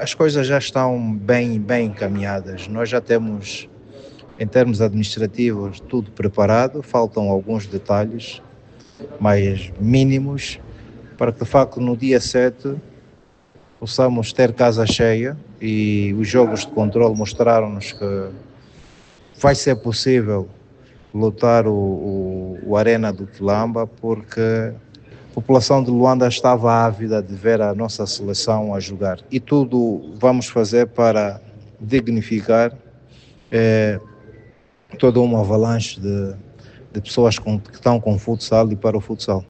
as coisas já estão bem encaminhadas. Nós já temos, em termos administrativos, tudo preparado, faltam alguns detalhes mais mínimos para que, de facto, no dia 7 possamos ter casa cheia, e os jogos de controle mostraram-nos que vai ser possível lotar o Arena do Quilamba, porque a população de Luanda estava ávida de ver a nossa seleção a jogar. E tudo vamos fazer para dignificar toda uma avalanche de pessoas que estão com futsal e para o futsal.